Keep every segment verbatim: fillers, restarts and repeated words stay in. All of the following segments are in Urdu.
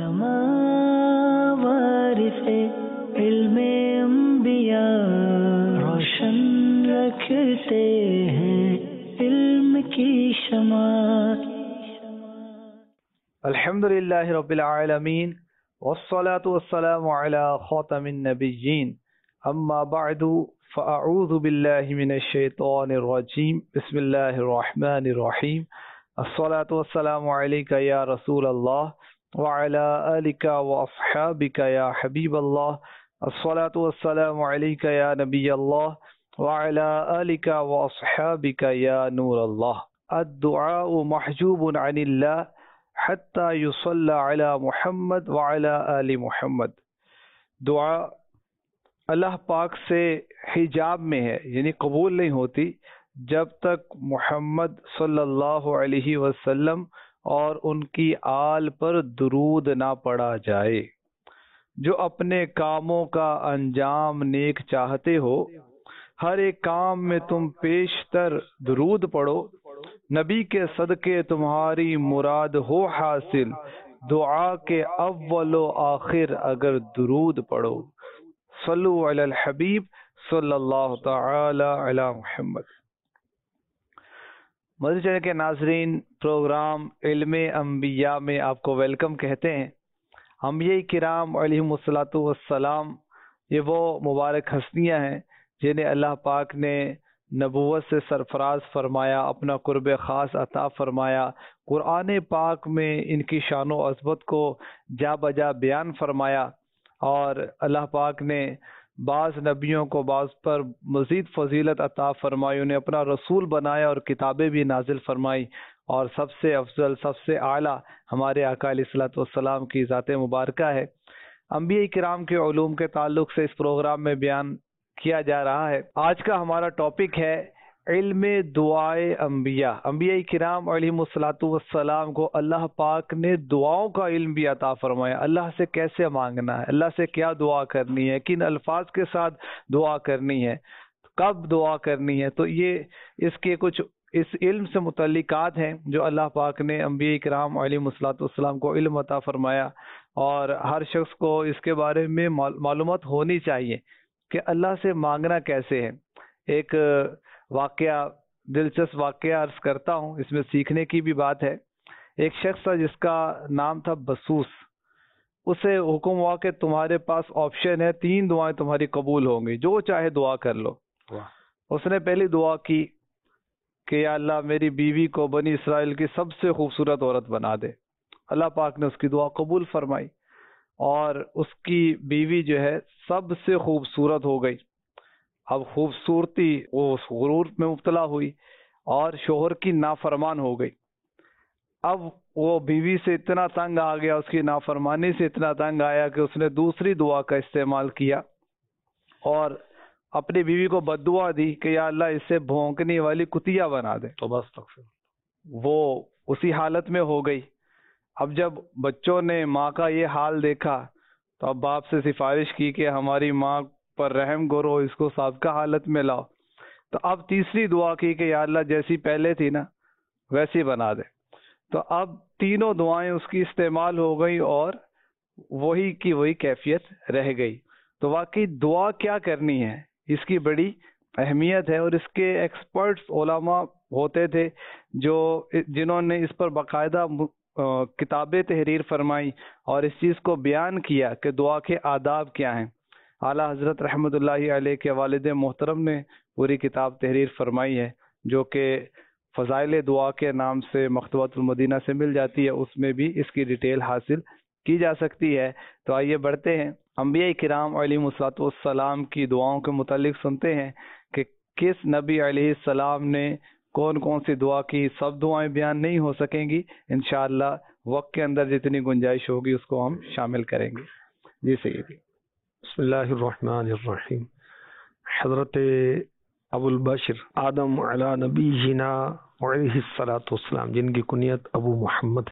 علماء وارث علم انبیاء روشن رکھتے ہیں علم کی شمع. الحمد للہ رب العالمین والصلاة والسلام على خاتم النبیین اما بعد فاعوذ باللہ من الشیطان الرجیم بسم اللہ الرحمن الرحیم. الصلاة والسلام علیکہ یا رسول اللہ وعلى آلک واصحابک یا حبیب اللہ. الصلاة والسلام علیکہ یا نبی اللہ وعلى آلک واصحابک یا نور اللہ. الدعاء محجوب عن اللہ حتی یصلی علی محمد وعلی آل محمد. دعا اللہ پاک سے حجاب میں ہے، یعنی قبول نہیں ہوتی جب تک محمد صلی اللہ علیہ وسلم اور ان کی آل پر درود نہ پڑھا جائے. جو اپنے کاموں کا انجام نیک چاہتے ہو، ہر ایک کام میں تم پیشتر درود پڑھو. نبی کے صدقے تمہاری مراد ہو حاصل، دعا کے اول و آخر اگر درود پڑھو. صلو علی الحبیب صلی اللہ تعالی علی محمد. مدنی چینل کے ناظرین، پروگرام علم انبیاء میں آپ کو ویلکم کہتے ہیں. انبیاء کرام علیہم الصلاۃ والسلام یہ وہ مبارک ہستیاں ہیں جنہیں اللہ پاک نے نبوت سے سرفراز فرمایا، اپنا قرب خاص عطا فرمایا. قرآن پاک میں ان کی شان و عظمت کو جا بجا بیان فرمایا، اور اللہ پاک نے بعض نبیوں کو بعض پر مزید فضیلت عطا فرمائی، انہیں اپنا رسول بنایا اور کتابیں بھی نازل فرمائی. اور سب سے افضل، سب سے اعلیٰ ہمارے آقا علیہ الصلوۃ والسلام کی ذات مبارکہ ہے. انبیاء کرام کے علوم کے تعلق سے اس پروگرام میں بیان کیا جا رہا ہے. آج کا ہمارا ٹاپک ہے علم دعائے انبیاء. انبیاء کرام علیہم الصلوۃ والسلام کو اللہ پاک نے دعاؤں کا علم بھی عطا فرمایا. اللہ سے کیسے مانگنا ہے، اللہ سے کیا دعا کرنی ہے، کن الفاظ کے ساتھ دعا کرنی ہے، کب دعا کرنی ہے. تو یہ اس کے کچھ اس علم سے متعلقات ہیں جو اللہ پاک نے انبیاء کرام علیہم الصلوۃ والسلام کو علم عطا فرمایا، اور ہر شخص کو اس کے بارے میں معلومات ہونی چاہیے کہ اللہ سے مانگنا کیسے ہے. ایک واقعہ، دلچسپ واقعہ عرض کرتا ہوں، اس میں سیکھنے کی بھی بات ہے. ایک شخص تھا جس کا نام تھا بسوس. اسے حکم ہوا کہ تمہارے پاس آپشن ہے، تین دعائیں تمہاری قبول ہوں گی، جو چاہے دعا کر لو. اس نے پہلی دعا کی کہ یا اللہ میری بیوی کو بنی اسرائیل کی سب سے خوبصورت عورت بنا دے. اللہ پاک نے اس کی دعا قبول فرمائی، اور اس کی بیوی جو ہے سب سے خوبصورت ہو گئی. اب خوبصورتی وہ غرور میں مبتلا ہوئی اور شوہر کی نافرمان ہو گئی. اب وہ بیوی سے اتنا تنگ آ گیا، اس کی نافرمانی سے اتنا تنگ آیا کہ اس نے دوسری دعا کا استعمال کیا اور اپنی بیوی کو بد دعا دی کہ یا اللہ اسے بھونکنے والی کتیا بنا دے. تو بس وہ اسی حالت میں ہو گئی. اب جب بچوں نے ماں کا یہ حال دیکھا تو اب باپ سے سفارش کی کہ ہماری ماں پر رحم کرو، اس کو سابقہ حالت میں لاؤ. تو اب تیسری دعا کی کہ یا اللہ جیسی پہلے تھی نا ویسی بنا دے. تو اب تینوں دعائیں اس کی استعمال ہو گئی اور وہی کی وہی کیفیت رہ گئی. تو واقعی دعا کیا کرنی ہے، اس کی بڑی اہمیت ہے، اور اس کے ایکسپرٹس علماء ہوتے تھے جو جنہوں نے اس پر باقاعدہ کتابیں تحریر فرمائی اور اس چیز کو بیان کیا کہ دعا کے آداب کیا ہیں. اعلیٰ حضرت رحمۃ اللہ علیہ کے والد محترم نے پوری کتاب تحریر فرمائی ہے جو کہ فضائل دعا کے نام سے مکتبۃ المدینہ سے مل جاتی ہے. اس میں بھی اس کی ڈیٹیل حاصل کی جا سکتی ہے. تو آئیے بڑھتے ہیں، انبیاء کرام علیہم الصلوۃ والسلام کی دعاؤں کے متعلق سنتے ہیں کہ کس نبی علیہ السلام نے کون کون سی دعا کی. سب دعائیں بیان نہیں ہو سکیں گی، انشاءاللہ وقت کے اندر جتنی گنجائش ہوگی اس کو ہم شامل کریں گے. جی سیدی. بسم اللہ الرحمن الرحیم. حضرت ابو البشر آدم علی نبینا علیہ الصلوۃ والسلام، جن کی کنیت ابو محمد،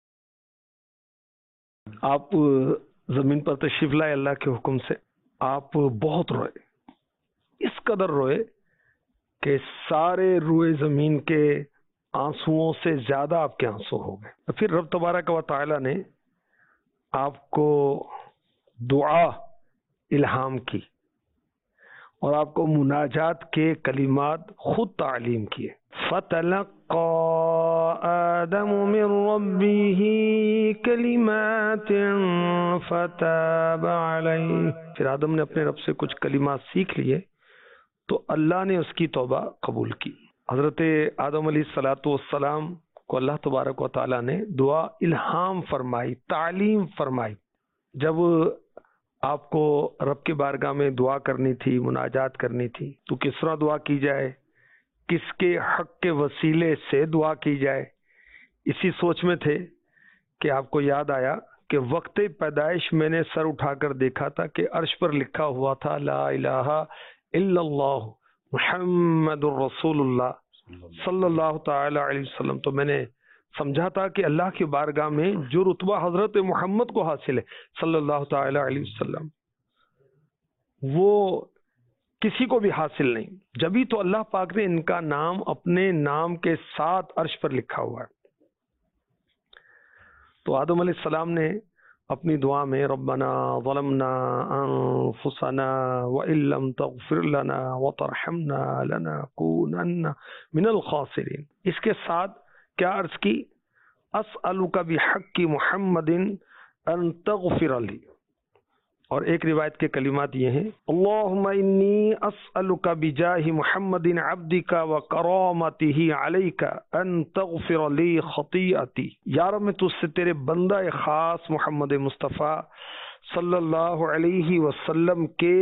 آپ زمین پر تشریف لائے اللہ کے حکم سے. آپ بہت روئے، اس قدر روئے کہ سارے روئے زمین کے آنسوؤں سے زیادہ آپ کے آنسو ہو گئے. پھر رب تبارک و تعالی نے آپ کو دعا الہام کی اور آپ کو مناجات کے کلمات خود تعلیم کیے. فَتَلَقَّى آدَمُ مِن رَبِّهِ كَلِمَاتٍ فَتَابَ عَلَيْهِ. پھر آدم نے اپنے رب سے کچھ کلمات سیکھ لیے تو اللہ نے اس کی توبہ قبول کی. حضرت آدم علیہ الصلاۃ والسلام کو اللہ تبارک و تعالیٰ نے دعا الہام فرمائی، تعلیم فرمائی. جب آپ کو رب کے بارگاہ میں دعا کرنی تھی، مناجات کرنی تھی، تو کس طرح دعا کی جائے، کس کے حق کے وسیلے سے دعا کی جائے، اسی سوچ میں تھے کہ آپ کو یاد آیا کہ وقت پیدائش میں نے سر اٹھا کر دیکھا تھا کہ عرش پر لکھا ہوا تھا لا الہ الا اللہ محمد الرسول اللہ صلی اللہ تعالی علیہ وسلم. تو میں نے سمجھا تھا کہ اللہ کی بارگاہ میں جو رتبہ حضرت محمد کو حاصل ہے صلی اللہ تعالی علیہ وسلم، وہ کسی کو بھی حاصل نہیں. جبھی تو اللہ پاک نے ان کا نام اپنے نام کے ساتھ عرش پر لکھا ہوا ہے. تو آدم علیہ السلام نے اپنی دعا میں ربنا ظلمنا انفسنا وان لم تغفر لنا وترحمنا لنكونن من الخاسرین، اس کے ساتھ کیا عرض کی، اسألک بحق محمد ان تغفر لی. اور ایک روایت کے کلمات یہ ہیں اللہم انی اسألک بجاہ محمد عبدک وکرامتہ علیک ان تغفر لی خطیئتی. یا رب میں تجھ سے تیرے بندہ خاص محمد مصطفیٰ صلی اللہ علیہ وسلم کے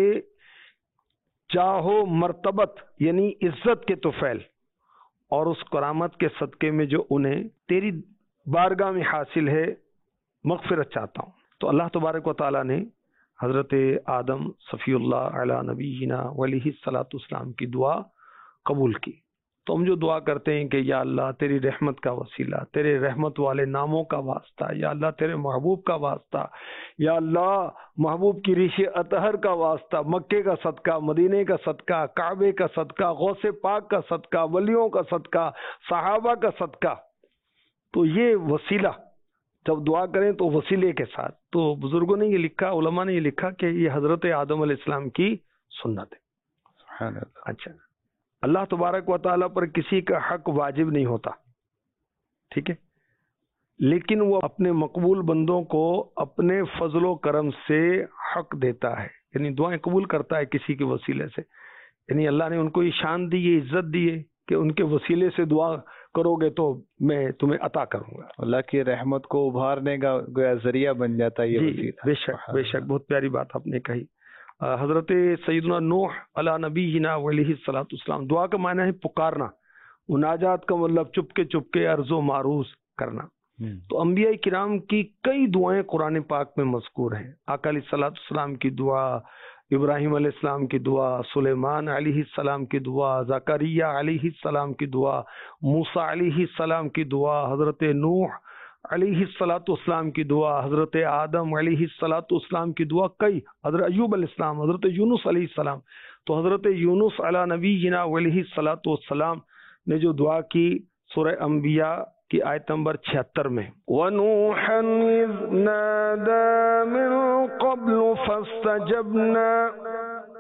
جاہ و مرتبت یعنی عزت کے طفیل اور اس کرامت کے صدقے میں جو انہیں تیری بارگاہ میں حاصل ہے مغفرت چاہتا ہوں. تو اللہ تبارک و تعالیٰ نے حضرت آدم صفی اللہ علی نبینا علیہ الصلاۃ والسلام کی دعا قبول کی. تو ہم جو دعا کرتے ہیں کہ یا اللہ تیری رحمت کا وسیلہ، تیرے رحمت والے ناموں کا واسطہ، یا اللہ تیرے محبوب کا واسطہ، یا اللہ محبوب کی ریش اطہر کا واسطہ، مکے کا صدقہ، مدینے کا صدقہ، کعبے کا صدقہ، غوث پاک کا صدقہ، ولیوں کا صدقہ، صحابہ کا صدقہ. تو یہ وسیلہ جب دعا کریں تو وسیلے کے ساتھ. تو بزرگوں نے یہ لکھا، علماء نے یہ لکھا کہ یہ حضرت آدم علیہ السلام کی سنت ہے. سبحان اللہ. اچھا، اللہ تبارک و تعالیٰ پر کسی کا حق واجب نہیں ہوتا، ٹھیک ہے، لیکن وہ اپنے مقبول بندوں کو اپنے فضل و کرم سے حق دیتا ہے، یعنی دعائیں قبول کرتا ہے کسی کے وسیلے سے. یعنی اللہ نے ان کو یہ شان دی، یہ عزت دی ہے کہ ان کے وسیلے سے دعا کرو گے تو میں تمہیں عطا کروں گا. اللہ کی رحمت کو ابھارنے کا گویا ذریعہ بن جاتا ہے یہ وسیلہ. بے شک بے شک، بہت پیاری بات آپ نے کہی. حضرت سیدنا نوح علی نبینا علیہ الصلوۃ والسلام، دعا کا معنی ہے پکارنا، مناجات کا مطلب چپ کے چپ کے عرض و معروض کرنا. تو انبیاء کرام کی کئی دعائیں قرآن پاک میں مذکور ہیں. آقا علیہ الصلوۃ والسلام کی دعا، ابراہیم علیہ السلام کی دعا، سلیمان علیہ السلام کی دعا، زکریا علیہ السلام کی دعا، موسیٰ علیہ السلام کی دعا، حضرت نوح علیہ الصلوۃ والسلام کی دعا، حضرت آدم علیہ الصلوۃ والسلام کی دعا کئی، حضرت ایوب علیہ السلام، حضرت یونس علیہ السلام. تو حضرت یونس علی نبینا علیہ الصلوۃ والسلام نے جو دعا کی سورہ انبیاء کی آیت نمبر چھہتر میں وَنُوحًا إِذْ نَادَى مِن قَبْلُ فَاسْتَجَبْنَا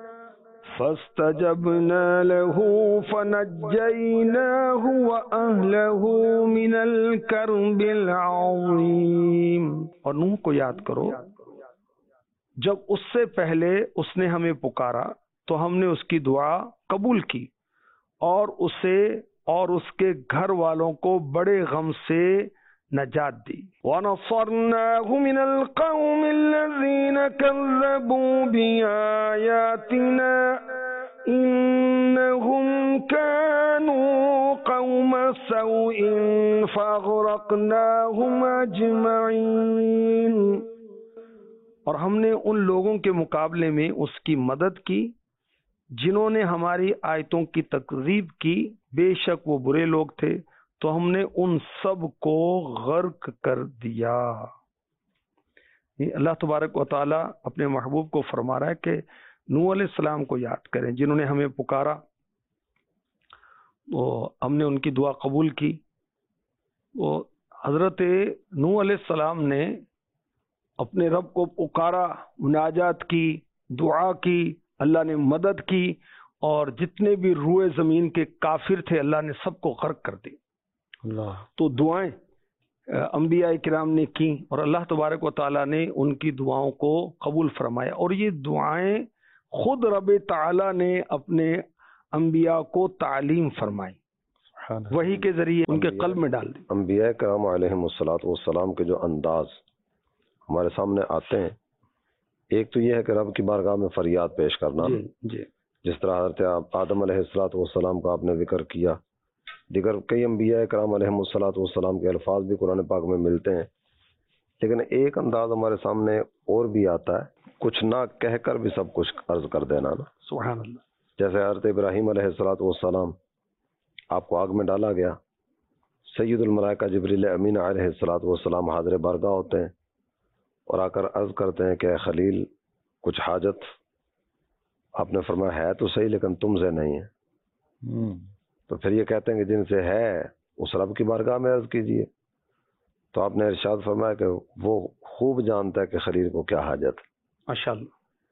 فَاسْتَجَبْنَا لَهُ فَنَجَّيْنَاهُ وَأَهْلَهُ مِنَ الْكَرْبِ الْعَظِيمِ. اور نوح کو یاد کرو جب اس سے پہلے اس نے ہمیں پکارا تو ہم نے اس کی دعا قبول کی اور اسے اور اس کے گھر والوں کو بڑے غم سے نجات دی. وَنَصَرْنَاهُ مِنَ الْقَوْمِ الَّذِينَ كَذَّبُوا بِآيَاتِنَا إِنَّهُمْ كَانُوا قَوْمَ سَوْءٍ فَأَغْرَقْنَاهُمْ أَجْمَعِينَ. اور ہم نے ان لوگوں کے مقابلے میں اس کی مدد کی جنہوں نے ہماری آیتوں کی تکذیب کی، بے شک وہ برے لوگ تھے، تو ہم نے ان سب کو غرق کر دیا. اللہ تبارک و تعالیٰ اپنے محبوب کو فرما رہا ہے کہ نوح علیہ السلام کو یاد کریں جنہوں نے ہمیں پکارا، وہ ہم نے ان کی دعا قبول کی. وہ حضرت نوح علیہ السلام نے اپنے رب کو پکارا، مناجات کی، دعا کی، اللہ نے مدد کی، اور جتنے بھی روئے زمین کے کافر تھے اللہ نے سب کو غرق کر دی۔ اللہ تو دعائیں انبیاء کرام نے کی اور اللہ تبارک و تعالیٰ نے ان کی دعاؤں کو قبول فرمایا، اور یہ دعائیں خود رب تعالیٰ نے اپنے انبیاء کو تعلیم فرمائی، وہی کے ذریعے ان کے قلب میں ڈال دی۔ انبیاء کرام علیہم الصلوۃ والسلام کے جو انداز ہمارے سامنے آتے ہیں، ایک تو یہ ہے کہ رب کی بارگاہ میں فریاد پیش کرنا، جی جی جس طرح حضرت آدم علیہ الصلوۃ والسلام کا آپ نے ذکر کیا، دیگر کئی انبیاء کرام علیہم الصلوۃ والسلام کے الفاظ بھی قرآن پاک میں ملتے ہیں، لیکن ایک انداز ہمارے سامنے اور بھی آتا ہے، کچھ نہ کہہ کر بھی سب کچھ عرض کر دینا نا۔ سبحان اللہ۔ جیسے حضرت ابراہیم علیہ الصلوۃ والسلام، آپ کو آگ میں ڈالا گیا، سید الملائکہ جبریل امین علیہ الصلوۃ والسلام حاضر بارگاہ ہوتے ہیں اور آ کر عرض کرتے ہیں کہ اے خلیل کچھ حاجت؟ آپ نے فرمایا ہے تو صحیح لیکن تم سے نہیں ہے، تو پھر یہ کہتے ہیں کہ جن سے ہے اس رب کی بارگاہ میں عرض کیجئے، تو آپ نے ارشاد فرمایا کہ وہ خوب جانتا ہے کہ خلیل کو کیا حاجت۔ ماشاء اللہ۔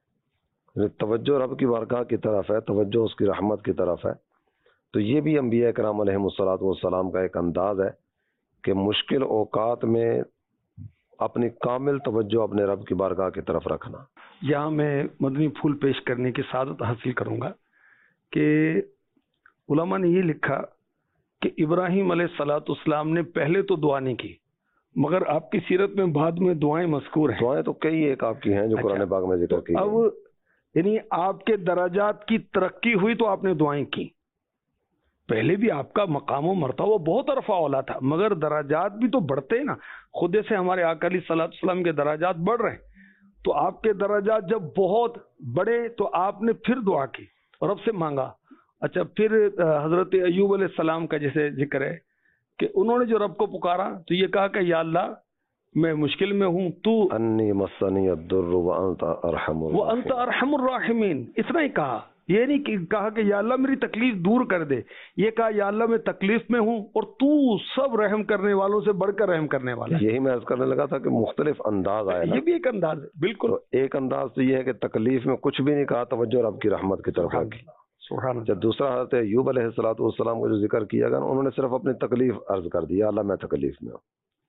توجہ رب کی بارگاہ کی طرف ہے، توجہ اس کی رحمت کی طرف ہے، تو یہ بھی انبیاء کرام علیہم الصلوۃ والسلام کا ایک انداز ہے کہ مشکل اوقات میں اپنی کامل توجہ اپنے رب کی بارگاہ کی طرف رکھنا۔ یہاں میں مدنی پھول پیش کرنے کی سعادت حاصل کروں گا کہ علماء نے یہ لکھا کہ ابراہیم علیہ الصلوۃ والسلام نے پہلے تو دعا نہیں کی، مگر آپ کی سیرت میں بعد میں دعائیں مذکور ہیں۔ دعائیں تو کئی ایک آپ کی ہیں جو اچھا، قرآن پاک میں ذکر کی اب یعنی آپ کے درجات کی ترقی ہوئی تو آپ نے دعائیں کی، پہلے بھی آپ کا مقام و مرتبہ بہت رفع اولا تھا، مگر درجات بھی تو بڑھتے ہیں نا، خود سے ہمارے آقا علیہ الصلوۃ والسلام کے درجات بڑھ رہے ہیں، تو آپ کے درجات جب بہت بڑھے تو آپ نے پھر دعا کی اور رب سے مانگا۔ اچھا، پھر حضرت ایوب علیہ السلام کا جیسے ذکر ہے کہ انہوں نے جو رب کو پکارا تو یہ کہا کہ یا اللہ میں مشکل میں ہوں، تو انی مسنی الضر وانت ارحم وانت ارحم الراحمین، اتنا ہی کہا، یہ نہیں کہ کہا کہ یا اللہ میری تکلیف دور کر دے، یہ کہا یا اللہ میں تکلیف میں ہوں اور تو سب رحم کرنے والوں سے بڑھ کر رحم کرنے والا ہے۔ یہی میں عرض کرنے لگا تھا کہ مختلف انداز آئے نا، یہ بھی ایک انداز ہے، بالکل۔ تو ایک انداز تو یہ ہے کہ تکلیف میں کچھ بھی نہیں کہا، توجہ رب کی رحمت کی طرف سبحان رکھی۔ اللہ، سبحان اللہ۔ جب دوسرا حضرت ایوب علیہ الصلوۃ والسلام کو جو ذکر کیا گیا انہوں نے صرف اپنی تکلیف عرض کر دیا، اللہ میں تکلیف میں ہوں،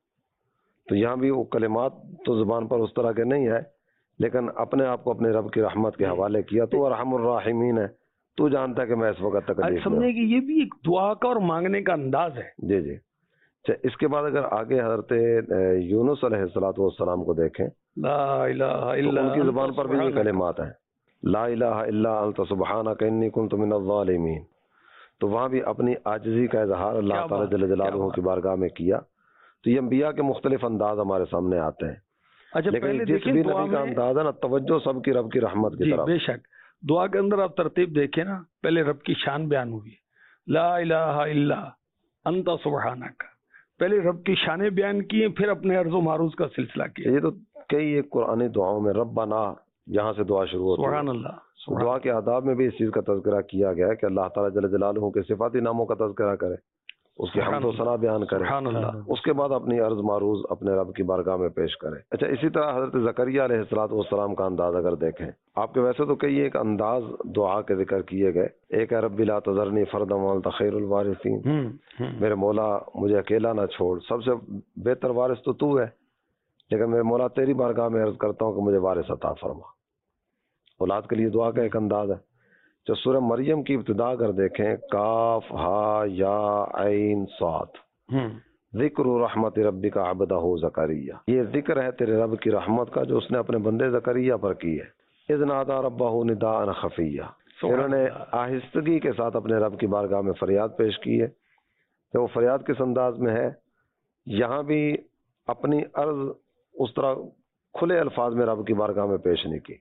تو یہاں بھی وہ کلمات تو زبان پر اس طرح کے نہیں ہے، لیکن اپنے آپ کو اپنے رب کی رحمت کے حوالے کیا، تو ارحم الراحمین ہے، تو جانتا ہے کہ میں اس وقت تکلیف میں سمجھے کہ یہ بھی ایک دعا کا اور مانگنے کا انداز ہے۔ جی جی۔ اس کے بعد اگر آگے حضرت یونس علیہ الصلوۃ والسلام کو دیکھیں، لا الہ الا ان کی انت زبان پر بھی یہ کلمات ہیں، لا الہ الا انت سبحانک انی کنت من الظالمین، تو وہاں بھی اپنی عاجزی کا اظہار اللہ تعالیٰ جل جلالہ کی بارگاہ میں کیا۔ تو یہ انبیاء کے مختلف انداز ہمارے سامنے آتے ہیں، اچھا لیکن پہلے جس دیکھیں بھی دعا نبی کا میں، انداز ہے نا، توجہ سب کی رب کی رحمت کی جی طرف۔ بے شک، دعا کے اندر آپ ترتیب دیکھیں نا، پہلے رب کی شان بیان ہوئی، لا الہ الا انت سبحانک، پہلے رب کی شانیں بیان کی ہیں، پھر اپنے عرض و معروض کا سلسلہ کیا۔ یہ تو کئی ایک قرآنی دعاؤں میں ربنا جہاں سے دعا شروع ہوتی ہے، سبحان اللہ، سبحان دعا کے آداب میں بھی اس چیز کا تذکرہ کیا گیا ہے کہ اللہ تعالیٰ جل جلالہ کے صفاتی ناموں کا تذکرہ کرے، اس کی حمد و ثنا بیان کرے، سبحان اللہ۔ اس کے بعد اپنی عرض معروض اپنے رب کی بارگاہ میں پیش کرے۔ اچھا، اسی طرح حضرت زکریا علیہ الصلوۃ والسلام کا انداز اگر دیکھیں، آپ کے ویسے تو کئی ایک انداز دعا کے ذکر کیے گئے، ایک ہے رب لا تذرنی فردا وانت خیر الوارثین، ہوں ہوں میرے مولا مجھے اکیلا نہ چھوڑ، سب سے بہتر وارث تو تو ہے، لیکن میرے مولا تیری بارگاہ میں عرض کرتا ہوں کہ مجھے وارث عطا فرما۔ اولاد کے لیے دعا کا ایک انداز ہے۔ جو سورہ مریم کی ابتدا اگر دیکھیں، کاف ہا یا عین صاد، ہوں ذکر رحمت ربک عبدہ زکریا، یہ ذکر ہے تیرے رب کی رحمت کا جو اس نے اپنے بندے زکریا پر کی ہے۔ اذ نادى ربہ نداء خفیہ، انہوں نے آہستگی کے ساتھ اپنے رب کی بارگاہ میں فریاد پیش کی ہے، تو وہ فریاد کس انداز میں ہے، یہاں بھی اپنی عرض اس طرح کھلے الفاظ میں رب کی بارگاہ میں پیش نہیں کی،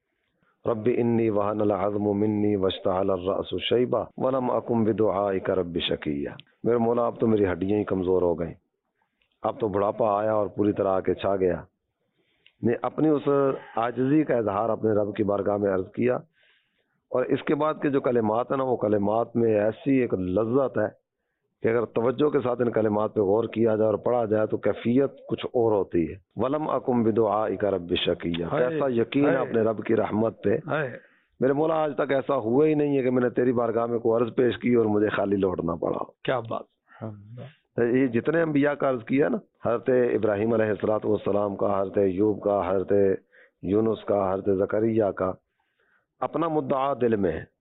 رب انی وہن العظم منی واشتعل الرأس شیبہ ولم اکن بدعائک رب شقیہ، میرے مولا اب تو میری ہڈیاں ہی کمزور ہو گئیں، اب تو بڑھاپا آیا اور پوری طرح آ کے چھا گیا۔ نے اپنی اس عاجزی کا اظہار اپنے رب کی بارگاہ میں عرض کیا، اور اس کے بعد کے جو کلمات ہیں نا، وہ کلمات میں ایسی ایک لذت ہے کہ اگر توجہ کے ساتھ ان کلمات پہ غور کیا جائے اور پڑھا جائے تو کیفیت کچھ اور ہوتی ہے. ولم اکم بدعائک رب شقیہ، کیسا یقین ہے اپنے رب کی رحمت پہ. میرے مولا آج تک ایسا ہوا ہی نہیں ہے کہ میں نے تیری بارگاہ میں کوئی عرض پیش کی اور مجھے خالی لوٹنا پڑا. کیا بات. یہ جتنے انبیاء کا عرض کیا نا، حضرت ابراہیم علیہ الصلوۃ والسلام کا، حضرت ایوب کا، حضرت یونس کا، حضرت زکریا کا، اپنا مدعا دل میں ہے،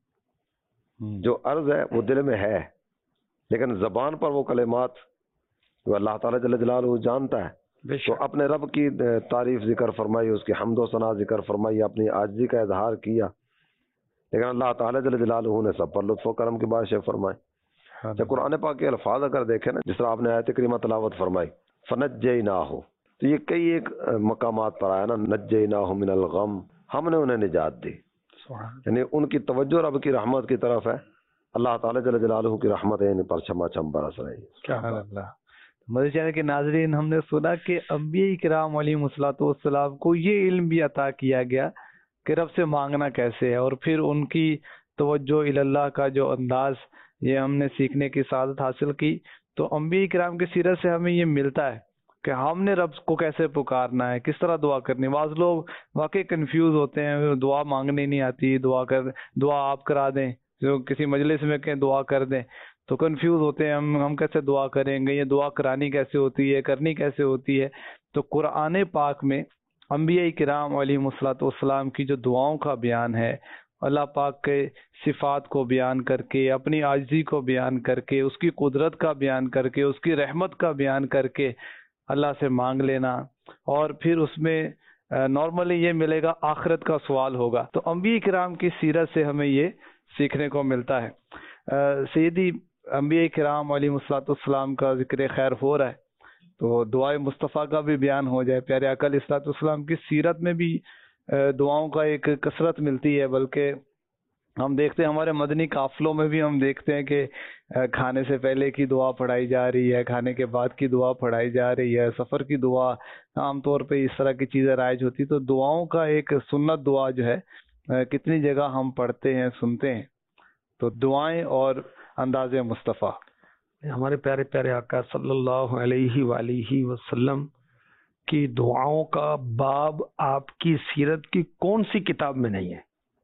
جو عرض ہے وہ دل میں ہے، لیکن زبان پر وہ کلمات جو اللہ تعالیٰ جل جلالہ جانتا ہے، تو اپنے رب کی تعریف ذکر فرمائی، اس کی حمد و ثنا ذکر فرمائی، اپنی عاجزی کا اظہار کیا، لیکن اللہ تعالیٰ جل جلالہ نے سب پر لطف و کرم کی بارشیں فرمائی. جب قرآن پاک کے الفاظ اگر دیکھیں نا، جس طرح آپ نے آیت کریمہ تلاوت فرمائی فنجیناہ، تو یہ کئی ایک مقامات پر آیا نا، نجیناہ من الغم، ہم نے انہیں نجات دی، یعنی ان کی توجہ رب کی رحمت کی طرف ہے. اللہ تعالیٰ جل جلالہ کی رحمت ان پر چھما چھم برس رہی ہے. اللہ. مدنی چینل کے ناظرین، ہم نے سنا کہ انبیاء کرام علیہم الصلوۃ والسلام کو یہ علم بھی عطا کیا گیا کہ رب سے مانگنا کیسے ہے، اور پھر ان کی توجہ اللہ کا جو انداز یہ ہم نے سیکھنے کی سعادت حاصل کی. تو انبیاء کرام کی سیرت سے ہمیں یہ ملتا ہے کہ ہم نے رب کو کیسے پکارنا ہے، کس طرح دعا کرنی. بعض لوگ واقعی کنفیوز ہوتے ہیں، دعا مانگنے نہیں آتی، دعا کر دعا آپ کرا دیں، جو کسی مجلس میں کہیں دعا کر دیں تو کنفیوز ہوتے ہیں، ہم ہم کیسے دعا کریں گے، یہ دعا کرانی کیسے ہوتی ہے، کرنی کیسے ہوتی ہے. تو قرآن پاک میں انبیاء کرام علیہم الصلوۃ والسلام کی جو دعاؤں کا بیان ہے، اللہ پاک کے صفات کو بیان کر کے، اپنی عاجزی کو بیان کر کے، اس کی قدرت کا بیان کر کے، اس کی رحمت کا بیان کر کے اللہ سے مانگ لینا، اور پھر اس میں نارملی یہ ملے گا آخرت کا سوال ہوگا. تو انبیاء کرام کی سیرت سے ہمیں یہ سیکھنے کو ملتا ہے. سیدی انبیاء کرام علیہ الصلوۃ والسلام کا ذکر خیر ہو رہا ہے تو دعائے مصطفیٰ کا بھی بیان ہو جائے. پیارے آقا علیہ الصلوۃ والسلام کی سیرت میں بھی دعاؤں کا ایک کثرت ملتی ہے، بلکہ ہم دیکھتے ہیں ہمارے مدنی قافلوں میں بھی ہم دیکھتے ہیں کہ کھانے سے پہلے کی دعا پڑھائی جا رہی ہے، کھانے کے بعد کی دعا پڑھائی جا رہی ہے، سفر کی دعا، عام طور پہ اس طرح کی چیزیں رائج ہوتی. تو دعاؤں کا ایک سنت دعا جو ہے کتنی جگہ ہم پڑھتے ہیں، سنتے ہیں. تو دعائیں اور انداز مصطفیٰ، ہمارے پیارے پیارے آقا صلی اللہ علیہ وآلہ وسلم کی دعاؤں کا باب آپ کی سیرت کی کون سی کتاب میں نہیں ہے؟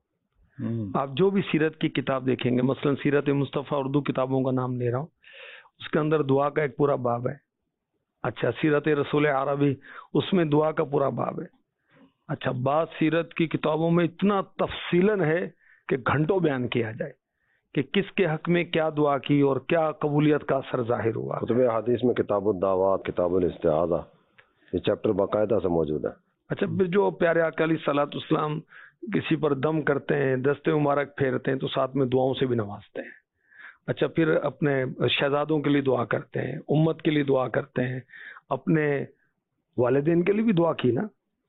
آپ جو بھی سیرت کی کتاب دیکھیں گے، مثلا سیرت مصطفیٰ اردو کتابوں کا نام لے رہا ہوں، اس کے اندر دعا کا ایک پورا باب ہے. اچھا، سیرت رسول عربی، اس میں دعا کا پورا باب ہے. اچھا، بعض سیرت کی کتابوں میں اتنا تفصیلاً ہے کہ گھنٹوں بیان کیا جائے کہ کس کے حق میں کیا دعا کی اور کیا قبولیت کا اثر ظاہر ہوا. کتب حدیث میں کتاب الدعوات، کتاب الاستعاذہ، یہ چیپٹر باقاعدہ سے موجود ہے. اچھا، پھر جو پیارے آقا علیہ الصلوۃ والسلام کسی پر دم کرتے ہیں، دستے مبارک پھیرتے ہیں تو ساتھ میں دعاؤں سے بھی نوازتے ہیں. اچھا، پھر اپنے شہزادوں کے لیے دعا کرتے ہیں، امت کے لیے دعا کرتے ہیں، اپنے والدین کے لیے بھی دعا کی نا.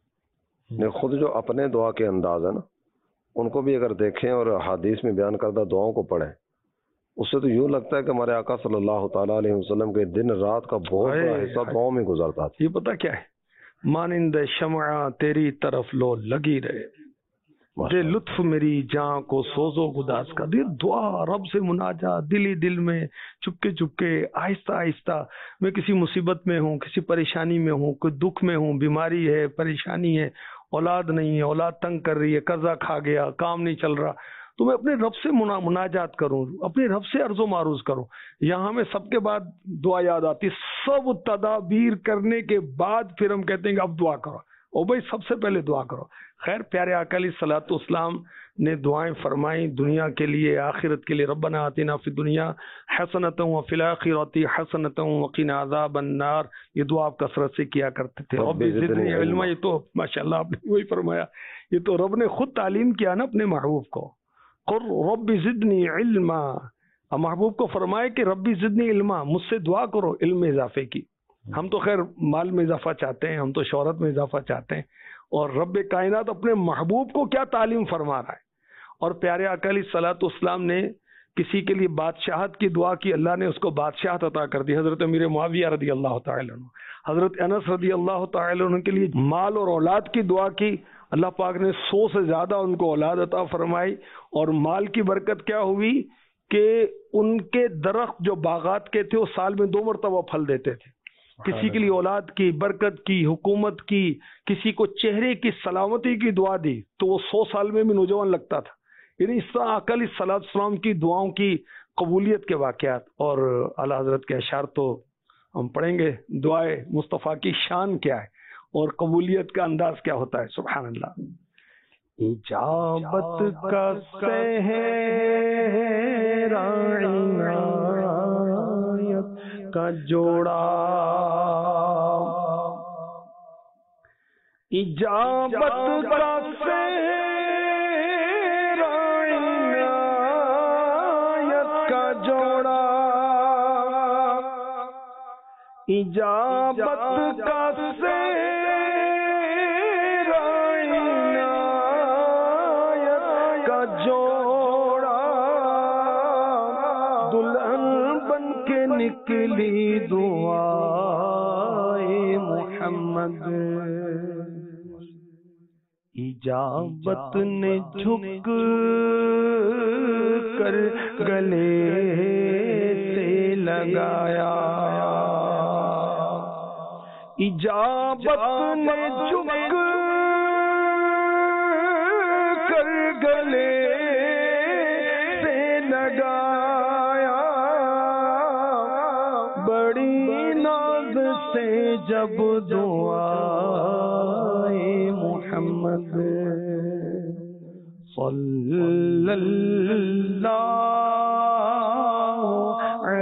خود جو اپنے دعا کے انداز ہے نا، ان کو بھی اگر دیکھیں اور حدیث میں بیان کردہ دعاؤں کو پڑھیں، اس سے تو یوں لگتا ہے کہ ہمارے آقا صلی اللہ تعالیٰ علیہ وسلم کے دن رات کا بہت بڑا حصہ دعاؤں میں گزرتا تھا. یہ پتہ کیا ہے؟ مانند شمع تیری طرف لو لگی رہے، دے لطف میری جان کو سوزو گداز کا. دے دعا، رب سے مناجات، دلی دل میں چپکے چپکے، آہستہ آہستہ. میں کسی مصیبت میں ہوں، کسی پریشانی میں ہوں، کوئی دکھ میں ہوں، بیماری ہے، پریشانی ہے، اولاد نہیں ہے، اولاد تنگ کر رہی ہے، قرضہ کھا گیا، کام نہیں چل رہا، تو میں اپنے رب سے مناجات کروں، اپنے رب سے عرض و معروض کروں. یہاں میں سب کے بعد دعا یاد آتی. سب تدابیر کرنے کے بعد پھر ہم کہتے ہیں کہ اب دعا کرو. او بھائی، سب سے پہلے دعا کرو. خیر، پیارے آقا علیہ الصلوۃ والسلام نے دعائیں فرمائیں دنیا کے لیے، آخرت کے لیے. ربنا آتنا فی الدنیا حسنۃ وفی الآخرۃ حسنۃ وقنا عذاب النار. یہ دعا آپ کثرت سے کیا کرتے تھے. رب زدنی علما، یہ تو ماشاءاللہ آپ نے وہی فرمایا، یہ تو رب نے خود تعلیم کیا نا اپنے محبوب کو. قل رب زدنی علما، محبوب کو فرمائے کہ ربی زدنی علما، مجھ سے دعا کرو علم میں اضافے کی. ہم تو خیر مال میں اضافہ چاہتے ہیں، ہم تو شہرت میں اضافہ چاہتے ہیں، اور رب کائنات اپنے محبوب کو کیا تعلیم فرما رہا ہے. اور پیارے آقا علیہ الصلوۃ والسلام نے کسی کے لیے بادشاہت کی دعا کی، اللہ نے اس کو بادشاہت عطا کر دی. حضرت امیر معاویہ رضی اللہ تعالی عنہ، حضرت انس رضی اللہ تعالی عنہ کے لیے مال اور اولاد کی دعا کی. اللہ پاک نے سو سے زیادہ ان کو اولاد عطا فرمائی، اور مال کی برکت کیا ہوئی کہ ان کے درخت جو باغات کے تھے وہ سال میں دو مرتبہ پھل دیتے تھے. کسی کے لیے اولاد کی برکت کی، حکومت کی، کسی کو چہرے کی سلامتی کی دعا دی تو وہ سو سال میں بھی نوجوان لگتا تھا. یعنی اس طرح آقا علیہ الصلوۃ والسلام کی دعاؤں کی قبولیت کے واقعات. اور اعلیٰ حضرت کے اشعار تو ہم پڑھیں گے، دعائے مصطفیٰ کی شان کیا ہے اور قبولیت کا انداز کیا ہوتا ہے. سبحان اللہ. اجابت کا صحرا عنایت کا جوڑا، اجابت کا صحرا عنایت کا جوڑا، اجابت کا صحرا عنایت کا جوڑا، دلہن بن کے نکلی دعائے محمد، اجابت نے جھک کر گلے سے لگایا، اجابت نے جھک کر گلے سے لگایا، بڑی ناز سے جب دعائے محمد صلی اللہ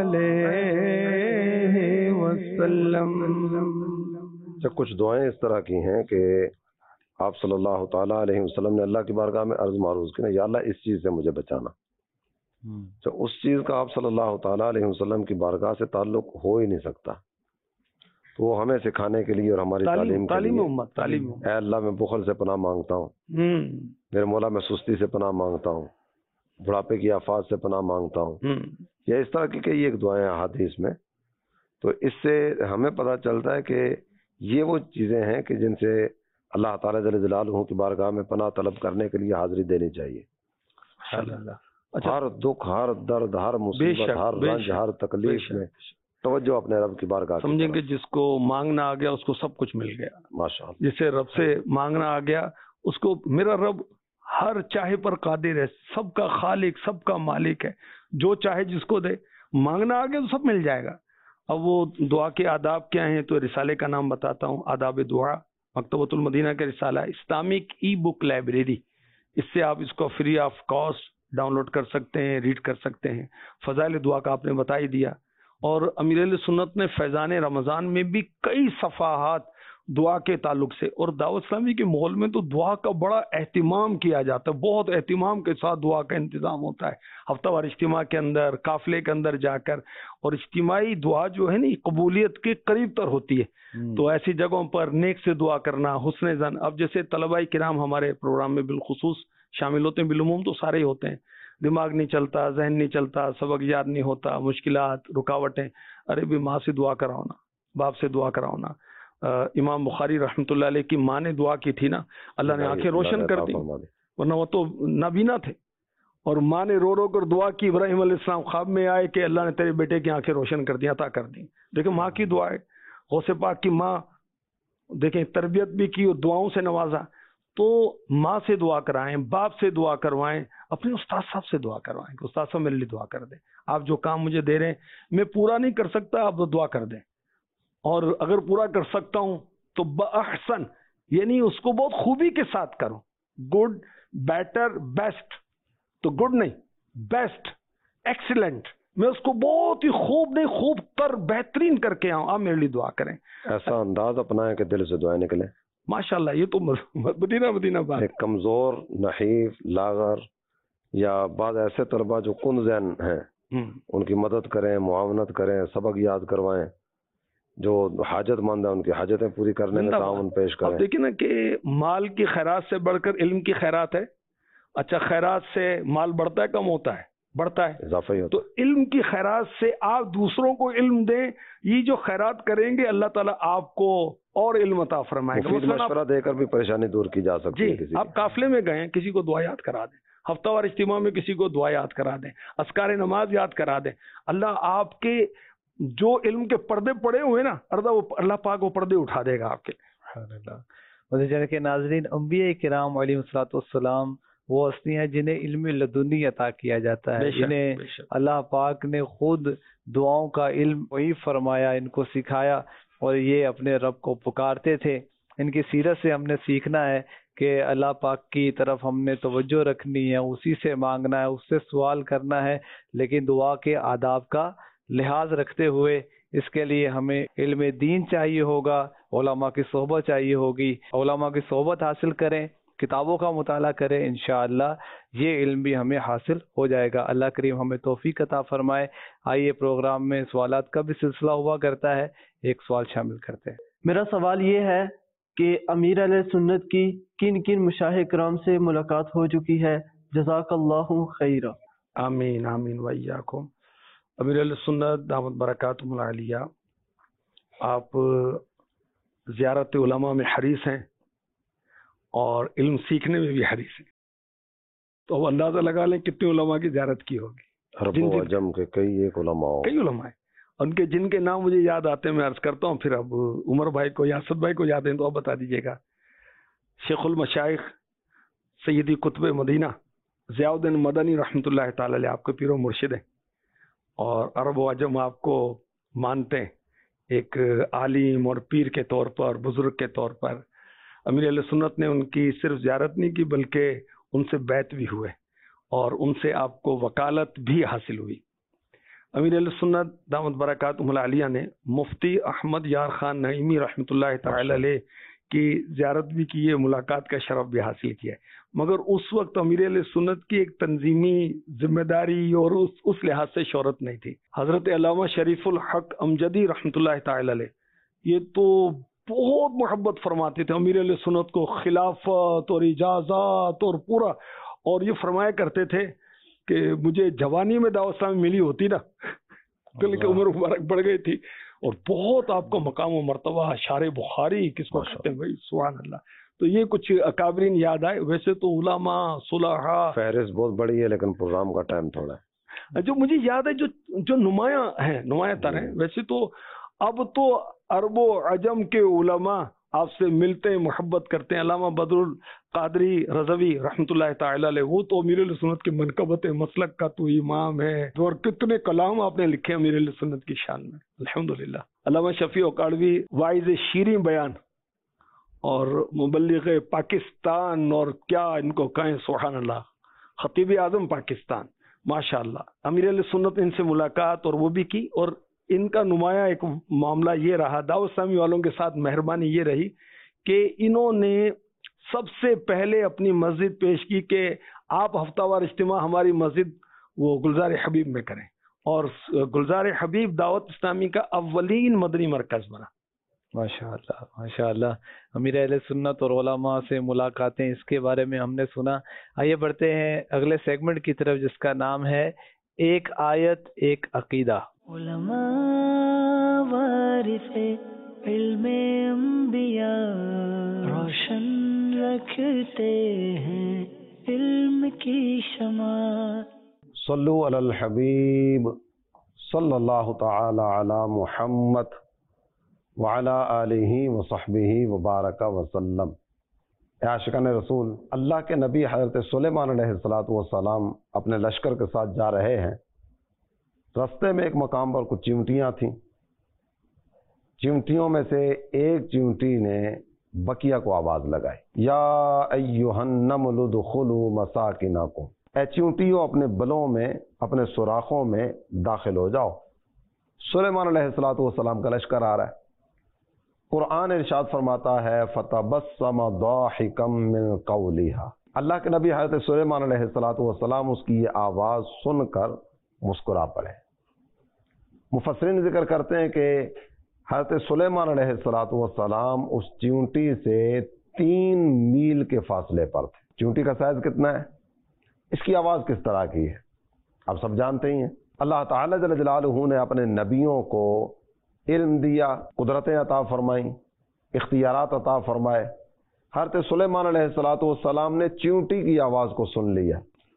علیہ وسلم. کچھ دعائیں اس طرح کی ہیں کہ آپ صلی اللہ تعالیٰ علیہ وسلم نے اللہ کی بارگاہ میں عرض معروض کی نا، یا اللہ اس چیز سے مجھے بچانا. تو اس چیز کا آپ صلی اللہ تعالیٰ علیہ وسلم کی بارگاہ سے تعلق ہو ہی نہیں سکتا. تو وہ ہمیں سکھانے کے لیے اور ہماری تعلیم کے لیے، اے اللہ میں بخل سے پناہ مانگتا ہوں، میرے مولا میں سستی سے پناہ مانگتا ہوں، بڑھاپے کی آفات سے پناہ مانگتا ہوں. یا اس طرح کی کئی ایک دعائیں حدیث میں. تو اس سے ہمیں پتہ چلتا ہے کہ یہ وہ چیزیں ہیں کہ جن سے اللہ تعالیٰ جل جلالہ کی بارگاہ میں پناہ طلب کرنے کے لیے حاضری دینی چاہیے. ہر دکھ، ہر درد، ہر مصیبت، ہر رنج، ہر تکلیف میں توجہ اپنے رب کی بارگاہ. سمجھیں کہ جس کو مانگنا آ گیا اس کو سب کچھ مل گیا. ماشاءاللہ. جسے رب سے مانگنا آ گیا اس کو میرا رب ہر چاہے پر قادر ہے، سب کا خالق، سب کا مالک ہے، جو چاہے جس کو دے. مانگنا آ گیا تو سب مل جائے گا. اب وہ دعا کے آداب کیا ہیں تو رسالے کا نام بتاتا ہوں، آداب دعا، مکتبۃ المدینہ کا رسالہ، اسلامک ای بک لائبریری. اس سے آپ اس کو free of cost download کر سکتے ہیں، ریڈ کر سکتے ہیں. فضائل دعا کا آپ نے بتا ہی دیا. اور امیر علیہ سنت نے فیضان رمضان میں بھی کئی صفحات دعا کے تعلق سے، اور دعوت اسلامی کے ماحول میں تو دعا کا بڑا اہتمام کیا جاتا ہے، بہت اہتمام کے ساتھ دعا کا انتظام ہوتا ہے ہفتہ وار اجتماع کے اندر، قافلے کے اندر جا کر. اور اجتماعی دعا جو ہے نا قبولیت کے قریب تر ہوتی ہے. تو ایسی جگہوں پر نیک سے دعا کرنا، حسن زن. اب جیسے طلباء کرام ہمارے پروگرام میں بالخصوص شامل ہوتے ہیں، بالعموم تو سارے ہی ہوتے ہیں، دماغ نہیں چلتا، ذہن نہیں چلتا، سبق یاد نہیں ہوتا، مشکلات، رکاوٹیں. ارے بھی ماں سے دعا کراؤ نا، باپ سے دعا کراؤ نا. امام بخاری رحمۃ اللہ علیہ کی ماں نے دعا کی تھی نا، اللہ نے آنکھیں روشن کر دی، ورنہ وہ تو نابینا تھے. اور ماں نے رو رو کر دعا کی، ابراہیم علیہ السلام خواب میں آئے کہ اللہ نے تیرے بیٹے کی آنکھیں روشن کر دی، عطا کر دی. دیکھیں ماں کی دعا ہے. غوث پاک کی ماں دیکھیں تربیت بھی کی اور دعاؤں سے نوازا. تو ماں سے دعا کرائیں، باپ سے دعا کروائیں، اپنے استاد صاحب سے دعا کروائیں کہ استاد صاحب میرے لیے دعا کر دیں، آپ جو کام مجھے دے رہے ہیں میں پورا نہیں کر سکتا، آپ دعا کر دیں. اور اگر پورا کر سکتا ہوں تو بأحسن، یعنی اس کو بہت خوبی کے ساتھ کروں. Good, better, best. تو گڈ نہیں، بیسٹ، ایکسیلنٹ. میں اس کو بہت ہی خوب نہیں خوب تر بہترین کر کے آؤں، آپ میرے لیے دعا کریں. ایسا انداز اپنائیں کہ دل سے دعائیں نکلیں. ماشاءاللہ. یہ تو مدینہ مدینہ بات. ایک کمزور، نحیف، لاغر یا بعض ایسے طلباء جو کن ذہن ہیں ان کی مدد کریں، معاونت کریں، سبق یاد کروائیں. جو حاجت مند ہیں ان کی حاجتیں پوری کرنے میں تعاون پیش کریں. اب دیکھیں نا کہ مال کی خیرات سے بڑھ کر علم کی خیرات ہے. اچھا خیرات سے مال بڑھتا ہے کم ہوتا ہے؟ بڑھتا ہے، اضافہ ہی ہوتا. تو علم کی خیرات سے آپ دوسروں کو علم دیں. یہ جو خیرات کریں گے اللہ تعالیٰ آپ کو اور علم عطا فرمائے گا. مشورہ دے کر بھی پریشانی دور کی جا سکتی ہے. جی آپ قافلے میں گئے، کسی کو دعا یاد کرا دیں. ہفتہ وار اجتماع میں کسی کو دعا یاد کرا دیں, اذکار نماز یاد کرا دیں. اللہ آپ کے جو علم کے پردے پڑے ہوئے نا اللہ پاک وہ پردے اٹھا دے گا آپ کے. مدنی کے ناظرین, انبیاء کرام علیہ الصلوۃ والسلام وہ ہستی ہیں جنہیں علم لدنی عطا کیا جاتا ہے, جنہیں اللہ پاک نے خود دعاؤں کا علم وہی فرمایا, ان کو سکھایا اور یہ اپنے رب کو پکارتے تھے. ان کی سیرت سے ہم نے سیکھنا ہے کہ اللہ پاک کی طرف ہم نے توجہ رکھنی ہے, اسی سے مانگنا ہے, اس سے سوال کرنا ہے, لیکن دعا کے آداب کا لحاظ رکھتے ہوئے. اس کے لیے ہمیں علم دین چاہیے ہوگا, علماء کی صحبت چاہیے ہوگی, علماء کی صحبت حاصل کریں, کتابوں کا مطالعہ کریں, انشاءاللہ یہ علم بھی ہمیں حاصل ہو جائے گا. اللہ کریم ہمیں توفیق عطا فرمائے. آئیے پروگرام میں سوالات کا بھی سلسلہ ہوا کرتا ہے, ایک سوال شامل کرتے ہیں. میرا سوال یہ ہے کہ امیر علیہ سنت کی کن کن مشایخ کرام سے ملاقات ہو چکی ہے؟ جزاک اللہ خیرہ. آمین آمین وإیاکم. امیر علیہ سنت دامت برکاتہم العالیہ آپ زیارت علماء میں حریص ہیں اور علم سیکھنے میں بھی حریص ہیں, تو اب اندازہ لگا لیں کتنے علماء کی زیارت کی ہوگی. عرب و عجم کے کئی ایک علماء کئی علماء ہیں, ان کے جن کے نام مجھے یاد آتے ہیں میں عرض کرتا ہوں, پھر اب عمر بھائی کو یا اسد بھائی کو یاد ہیں تو آپ بتا دیجیے گا. شیخ المشائخ سیدی قطب مدینہ ضیاء الدین مدنی رحمۃ اللہ تعالی علیہ آپ کے پیر و مرشد ہیں, اور عرب و عجم آپ کو مانتے ہیں ایک عالم اور پیر کے طور پر, بزرگ کے طور پر. امیر علیہ سنت نے ان کی صرف زیارت نہیں کی بلکہ ان سے بیعت بھی ہوئے اور ان سے آپ کو وکالت بھی حاصل ہوئی. امیر علیہ سنت دامت برکاتہم العالیہ نے مفتی احمد یار خان نعیمی رحمۃ اللہ تعالی علیہ کی زیارت بھی کی ہے, ملاقات کا شرف بھی حاصل کیا ہے, مگر اس وقت امیر علیہ سنت کی ایک تنظیمی ذمہ داری اور اس, اس لحاظ سے شہرت نہیں تھی. حضرت علامہ شریف الحق امجدی رحمۃ اللہ تعالی علیہ یہ تو بہت محبت فرماتے تھے امیر علیہ سنت کو, خلافت اور اجازت اور پورا, اور یہ فرمایا کرتے تھے کہ مجھے جوانی میں دعوت اسلامی ملی ہوتی نا تو کہ عمر مبارک بڑھ گئی تھی, اور بہت آپ کو مقام و مرتبہ, اشعار بخاری کس کو کہتے ہیں بھائی, سبحان اللہ. تو یہ کچھ اکابرین یاد آئے. ویسے تو علماء صلحاء فہرست بہت بڑی ہے لیکن پروگرام کا ٹائم تھوڑا ہے. جو مجھے یاد ہے جو جو نمایاں ہیں, نمایاں تر ہیں. ویسے تو اب تو عرب و عجم کے علماء آپ سے ملتے ہیں, محبت کرتے ہیں. علامہ بدر القادری رضوی رحمۃ اللہ تعالی علیہ وہ تو امیر علیہ سنت کے منقبت مسلک کا تو امام ہے, اور کتنے کلام آپ نے لکھے امیر علیہ سنت کی شان میں الحمدللہ. علامہ شفیع اکاڑوی واعظ شیریں بیان اور مبلغ پاکستان, اور کیا ان کو کہیں, سبحان اللہ, خطیب اعظم پاکستان ماشاء اللہ. امیر علیہ سنت ان سے ملاقات اور وہ بھی کی, اور ان کا نمایاں ایک معاملہ یہ رہا, دعوت اسلامی والوں کے ساتھ مہربانی یہ رہی کہ انہوں نے سب سے پہلے اپنی مسجد پیش کی کہ آپ ہفتہ وار اجتماع ہماری مسجد وہ گلزار حبیب میں کریں, اور گلزار حبیب دعوت اسلامی کا اولین مدنی مرکز بنا. ماشاء اللہ ماشاء اللہ. امیر اہل سنت اور علماء سے ملاقاتیں, اس کے بارے میں ہم نے سنا. آئیے بڑھتے ہیں اگلے سیگمنٹ کی طرف جس کا نام ہے ایک آیت ایک عقیدہ. علماء وارث علم انبیاء روشن رکھتے ہیں علم کی شمع. صلو علی الحبیب صلی اللہ تعالی علی محمد وعلی آلہ وصحبہ وبارک وسلم. عاشقان رسول, اللہ کے نبی حضرت سلیمان علیہ الصلوۃ والسلام اپنے لشکر کے ساتھ جا رہے ہیں. رستے میں ایک مقام پر کچھ چیونٹیاں تھیں. چیونٹیوں میں سے ایک چیونٹی نے بقیہ کو آواز لگائی, یا ایھا النمل ادخلوا مساکنکم, اے چیونٹیوں اپنے بلوں میں, اپنے سوراخوں میں داخل ہو جاؤ. سلیمان علیہ الصلوۃ والسلام کا لشکر آ رہا ہے. قرآن ارشاد فرماتا ہے فتبسم ضاحکا من قولها, اللہ کے نبی حضرت سلیمان علیہ الصلوۃ والسلام اس کی یہ آواز سن کر مسکرا پڑے. مفسرین ذکر کرتے ہیں کہ حضرت سلیمان علیہ الصلوۃ والسلام اس چیونٹی سے تین میل کے فاصلے پر تھے. چیونٹی کا سائز کتنا ہے, اس کی آواز کس طرح کی ہے, آپ سب جانتے ہی ہیں. اللہ تعالی جل جلالہ نے اپنے نبیوں کو علم دیا, قدرتیں عطا فرمائیں, اختیارات عطا فرمائے. حضرت سلیمان علیہ الصلوۃ والسلام نے چیونٹی کی آواز کو سن لیا,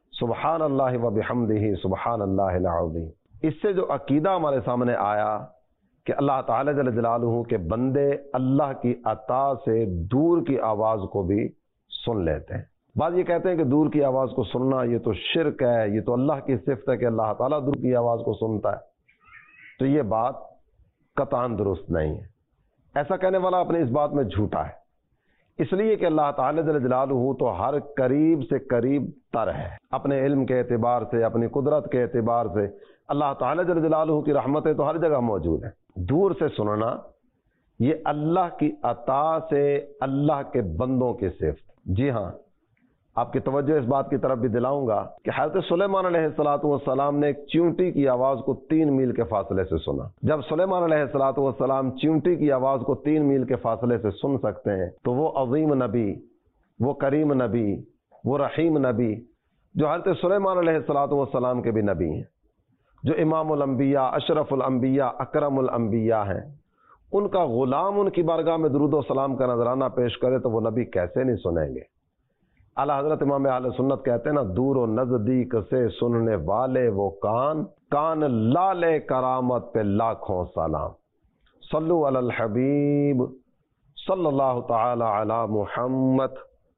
सुबहान अल्लाह व बिहम्दिही सुबहान अल्लाहिल अज़ीम। इससे जो अकीदा हमारे सामने आया कि अल्लाह ताला जल्ल जलालुहु के बंदे अल्लाह की अता से दूर की आवाज़ को भी सुन लेते हैं। बाद ये कहते हैं कि दूर की आवाज़ को सुनना ये तो शिरक है, ये तो अल्लाह की सिफ़त है कि अल्लाह ताला दूर की आवाज़ को सुनता है। तो ये बात कतान दुरुस्त नहीं है। ऐसा कहने वाला अपने इस बात में झूठा है, इसलिए कि अल्लाह ताला जल्ल जलालुहु तो हर करीब से करीब तर है। अपने इल्म के एतबार से, अपनी कुदरत के एतबार से अल्लाह ताला जल्ल जलालुहु की रहमतें तो हर जगह मौजूद हैं। दूर से सुनना ये अल्लाह की अता से अल्लाह के बंदों की सिफ़त। जी हाँ, आपकी तवज्जो इस बात की तरफ भी दिलाऊंगा कि हज़रत सुलेमान अलैहिस्सलातु वस्सलाम ने एक चींटी की आवाज़ को तीन मील के फासले से सुना। जब सुलेमान अलैहिस्सलातु वस्सलाम चींटी की आवाज़ को तीन मील के फासले से सुन सकते हैं, तो वो अज़ीम नबी, वो करीम नबी, वो रहीम नबी जो हज़रत सुलेमान अलैहिस्सलातु वस्सलाम के भी नबी हैं, जो इमामुल अंबिया, अशरफुल अंबिया, अकरमुल अंबिया हैं, उनका गुलाम उनकी बारगाह में दुरूद व सलाम का नजराना पेश करे तो वो नबी कैसे नहीं सुनेंगे। आला हजरत इमाम अहले सुन्नत कहते हैं ना, दूर व नजदीक से सुनने वाले वो कान, कान लाले करामत पे लाखों सलाम। सल्लु अलल हबीब सल्लल्लाहु तआला अला मुहम्मद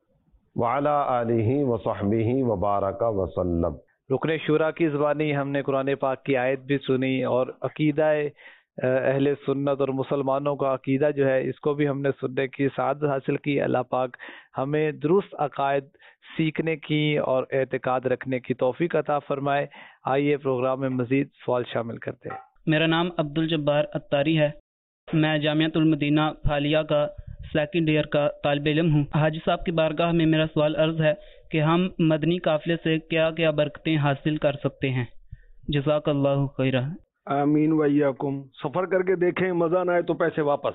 व अला आलिहि व सहबिहि व बारका व सल्लम। रुकने शुरा की ज़बानी हमने कुरान पाक की आयत भी सुनी और अकीदा अहले सुन्नत और मुसलमानों का अकीदा जो है इसको भी हमने सुनने की सआदत हासिल की। अल्लाह पाक हमें दुरुस्त अकायद सीखने की और एतकाद रखने की तौफीक अता फरमाए। आइए प्रोग्राम में मज़ीद सवाल शामिल करते हैं। मेरा नाम अब्दुल जब्बार अत्तारी है। मैं जामियातुल मदीना फालिया का सेकंड ईयर का तालिब इल्म हूँ। हाजी साहब की बारगाह में मेरा सवाल अर्ज़ है कि हम मदनी काफ़िले से क्या क्या बरकतें हासिल कर सकते हैं। जज़ाकल्लाहु खैरा। आमीन वैयाकुम। सफ़र करके देखें, मज़ा ना आए तो पैसे वापस।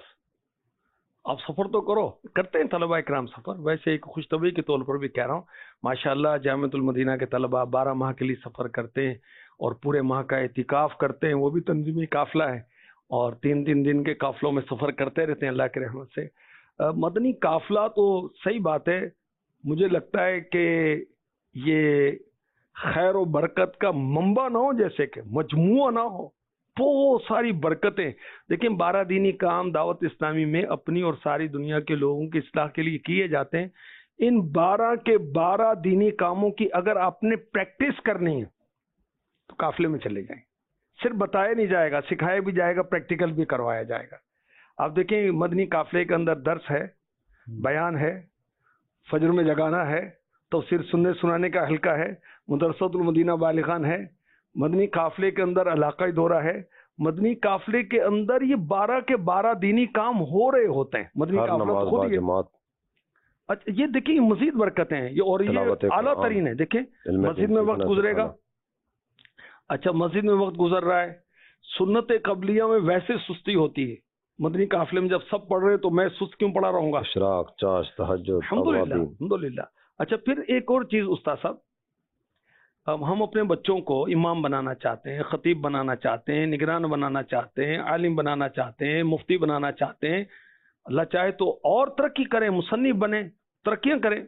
आप सफ़र तो करो, करते हैं तलबा इकराम सफ़र। वैसे एक खुशतबी के तौर पर भी कह रहा हूँ, माशाल्लाह जामियातुल मदीना के तलबा बारह माह के लिए सफ़र करते हैं और पूरे माह का एतिकाफ़ करते हैं। वो भी तंजीमी काफ़िला है और तीन तीन दिन के काफ़िलों में सफ़र करते रहते हैं अल्लाह के रहमत से। आ, मदनी काफ़िला तो सही बात है, मुझे लगता है कि ये खैर व बरकत का मंबा ना हो, जैसे कि मजमुआ ना हो, बहुत सारी बरकतें। लेकिन बारह दीनी काम दावत इस्लामी में अपनी और सारी दुनिया के लोगों की इस्लाह के लिए किए जाते हैं। इन बारह के बारह दीनी कामों की अगर आपने प्रैक्टिस करनी है तो काफिले में चले जाएं। सिर्फ बताया नहीं जाएगा, सिखाया भी जाएगा, प्रैक्टिकल भी करवाया जाएगा। आप देखें मदनी काफिले के अंदर दर्स है, बयान है, फजर में जगाना है, तफसीर सुनने सुनाने का हल्का है, मदरसतुल मदीना बालिगान है। मदनी काफिले के अंदर इलाकाई दौरा है। मदनी काफिले के अंदर ये बारह के बारह दीनी काम हो रहे होते हैं। मदनी काफिला तो खुद ही है। अच्छा ये देखिए मजीद बरकतें हैं ये, और ये आला तरीन है। देखें मस्जिद में वक्त गुजरेगा, अच्छा मस्जिद में वक्त गुजर रहा है, सुन्नत कबलिया में वैसे सुस्ती होती है, मदनी काफिले में जब सब पढ़ रहे तो मैं सुस्त क्यों पढ़ा रहूंगा। इशराक, चाश, तहज्जुद, अल्हम्दुलिल्लाह अल्हम्दुलिल्लाह। अच्छा फिर एक और चीज उस्ताद साहब, अब हम अपने बच्चों को इमाम बनाना चाहते हैं, खतीब बनाना चाहते हैं, निगरान बनाना चाहते हैं, आलिम बनाना चाहते हैं, मुफ्ती बनाना चाहते हैं। अल्लाह चाहे तो और तरक्की करें, मुसन्निफ बने, तरक्कियां करें।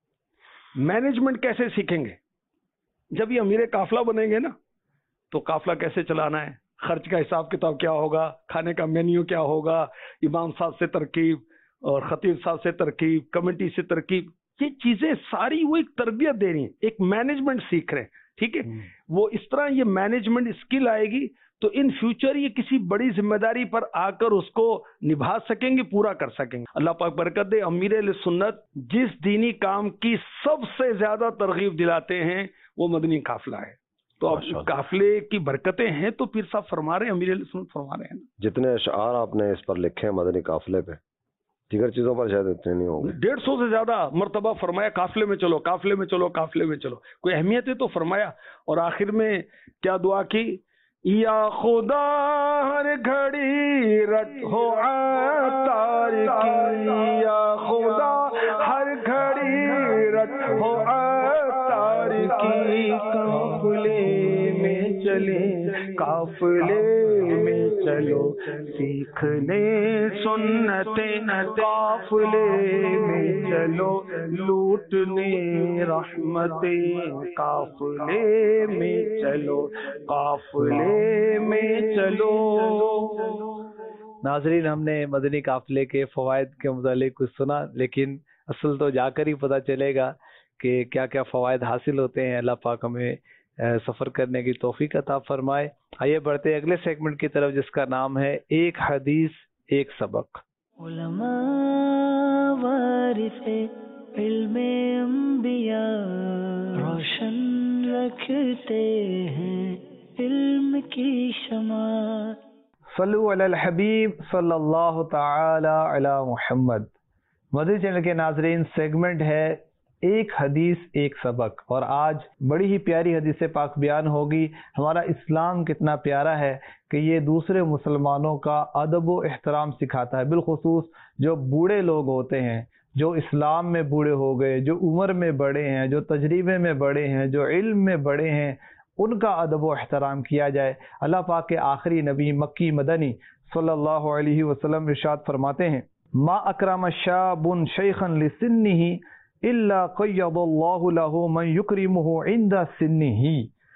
मैनेजमेंट कैसे सीखेंगे? जब ये अमीर काफिला बनेंगे ना, तो काफिला कैसे चलाना है, खर्च का हिसाब किताब क्या होगा, खाने का मेन्यू क्या होगा, इमाम साहब से तरकीब और खतीब साहब से तरकीब, कमेटी से तरकीब, ये चीजें सारी वो एक तरबियत दे रही है, एक मैनेजमेंट सीख रहे हैं। ठीक है, वो इस तरह ये मैनेजमेंट स्किल आएगी तो इन फ्यूचर ये किसी बड़ी जिम्मेदारी पर आकर उसको निभा सकेंगे, पूरा कर सकेंगे। अल्लाह पाक बरकत दे। अमीर अहले सुन्नत जिस दीनी काम की सबसे ज्यादा तरगीब दिलाते हैं वो मदनी काफिला है। तो अब काफिले की बरकतें हैं तो पीर साहब फरमा रहे हैं, अमीर अहले सुन्नत फरमा रहे हैं। जितने अशआर आपने इस पर लिखे हैं मदनी काफिले पे, दीगर चीजों पर शायद इतने नहीं होंगे। डेढ़ सौ से ज्यादा मर्तबा फरमाया काफिले में चलो, काफिले में चलो, काफिले में चलो। कोई अहमियत है तो फरमाया। और आखिर में क्या दुआ की, या खुदा हर घड़ी रखो तार की, या खुदा हर घड़ी غیرت ہو عطار کی، قافلے میں چلے قافلے میں چلو سیکھنے سنتیں، قافلے میں چلو لوٹنے رحمتیں، قافلے میں چلو قافلے میں چلو۔ ناظرین، ہم نے مدنی قافلے کے فوائد کے متعلق کچھ سنا، لیکن اصل تو جا کر ہی پتہ چلے گا کہ کیا کیا فوائد حاصل ہوتے ہیں۔ اللہ پاک ہمیں سفر کرنے کی توفیق عطا فرمائے۔ آئیے بڑھتے ہیں اگلے سیگمنٹ کی طرف، جس کا نام ہے ایک حدیث ایک سبق۔ علماء وارث علم انبیاء، روشن رکھتے ہیں علم کی شمع۔ صلو علی الحبیب صلی اللہ تعالی علی محمد۔ مدنی چینل کے ناظرین، سیگمنٹ ہے ایک حدیث ایک سبق، اور آج بڑی ہی پیاری حدیث پاک بیان ہوگی۔ ہمارا اسلام کتنا پیارا ہے کہ یہ دوسرے مسلمانوں کا ادب و احترام سکھاتا ہے، بالخصوص جو بوڑھے لوگ ہوتے ہیں، جو اسلام میں بوڑھے ہو گئے، جو عمر میں بڑے ہیں، جو تجربے میں بڑے ہیں، جو علم میں بڑے ہیں، ان کا ادب و احترام کیا جائے۔ اللہ پاک کے آخری نبی مکی مدنی صلی اللہ علیہ وسلم ارشاد فرماتے ہیں، ما اکرم شاب شیخا لسنہ الا قید اللہ لہ من یکرمہ عند سنہ۔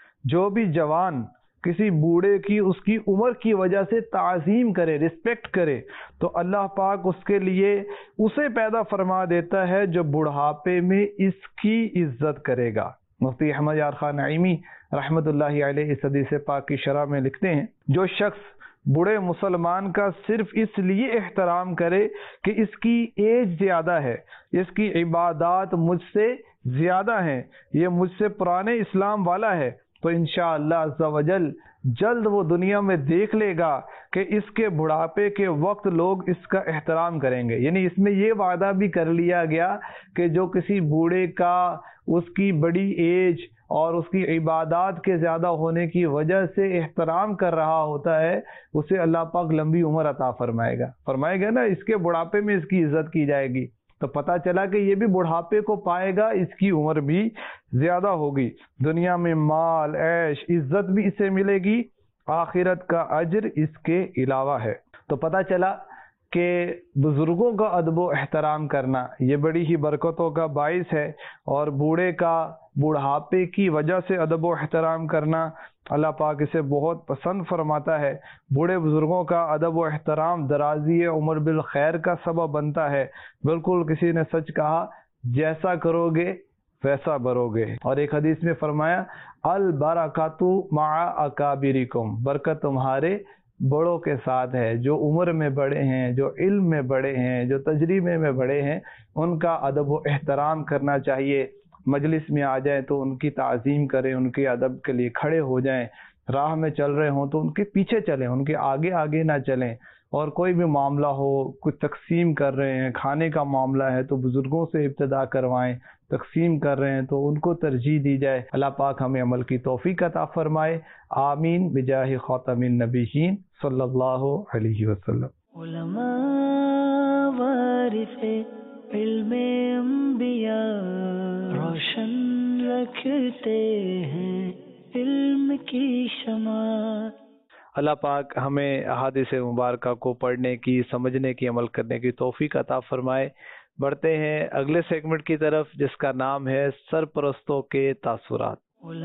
جو بھی جوان کسی بوڑھے کی اس کی عمر کی وجہ سے تعظیم کرے، رسپیکٹ کرے، تو اللہ پاک اس کے لیے اسے پیدا فرما دیتا ہے جو بڑھاپے میں اس کی عزت کرے گا۔ مفتی احمد یار خان نعیمی رحمۃ اللہ علیہ اس حدیث پاک کی شرح میں لکھتے ہیں، جو شخص بوڑھے مسلمان کا صرف اس لیے احترام کرے کہ اس کی ایج زیادہ ہے، اس کی عبادات مجھ سے زیادہ ہیں، یہ مجھ سے پرانے اسلام والا ہے، تو انشاءاللہ عز و جل جلد وہ دنیا میں دیکھ لے گا کہ اس کے بڑھاپے کے وقت لوگ اس کا احترام کریں گے۔ یعنی اس میں یہ وعدہ بھی کر لیا گیا کہ جو کسی بوڑھے کا اس کی بڑی ایج اور اس کی عبادات کے زیادہ ہونے کی وجہ سے احترام کر رہا ہوتا ہے، اسے اللہ پاک لمبی عمر عطا فرمائے گا فرمائے گا نا، اس کے بڑھاپے میں اس کی عزت کی جائے گی۔ تو پتہ چلا کہ یہ بھی بڑھاپے کو پائے گا، اس کی عمر بھی زیادہ ہوگی، دنیا میں مال عیش عزت بھی اسے ملے گی، آخرت کا اجر اس کے علاوہ ہے۔ تو پتہ چلا کہ بزرگوں کا ادب و احترام کرنا یہ بڑی ہی برکتوں کا باعث ہے، اور بوڑھے کا بڑھاپے کی وجہ سے ادب و احترام کرنا اللہ پاک اسے بہت پسند فرماتا ہے۔ بوڑھے بزرگوں کا ادب و احترام درازی عمر بالخیر کا سبب بنتا ہے۔ بالکل کسی نے سچ کہا، جیسا کرو گے ویسا بھرو گے۔ اور ایک حدیث میں فرمایا، البرکاتُ مع اکابرکم، برکت تمہارے بڑوں کے ساتھ ہے، جو عمر میں بڑے ہیں، جو علم میں بڑے ہیں، جو تجربے میں بڑے ہیں، ان کا ادب و احترام کرنا چاہیے۔ مجلس میں آ جائیں تو ان کی تعظیم کریں، ان کے ادب کے لیے کھڑے ہو جائیں، راہ میں چل رہے ہوں تو ان کے پیچھے چلیں، ان کے آگے آگے نہ چلیں، اور کوئی بھی معاملہ ہو، کچھ تقسیم کر رہے ہیں، کھانے کا معاملہ ہے تو بزرگوں سے ابتدا کروائیں، تقسیم کر رہے ہیں تو ان کو ترجیح دی جائے۔ اللہ پاک ہمیں عمل کی توفیق عطا فرمائے، آمین بجاہ خاتم النبیین صلی اللہ علیہ وسلم۔ علماء وارث علم انبیاء، روشن رکھتے ہیں علم کی شمع۔ اللہ پاک ہمیں احادیث مبارکہ کو پڑھنے کی، سمجھنے کی، عمل کرنے کی توفیق عطا فرمائے۔ بڑھتے ہیں اگلے سیگمنٹ کی طرف، جس کا نام ہے سرپرستوں کے تاثرات۔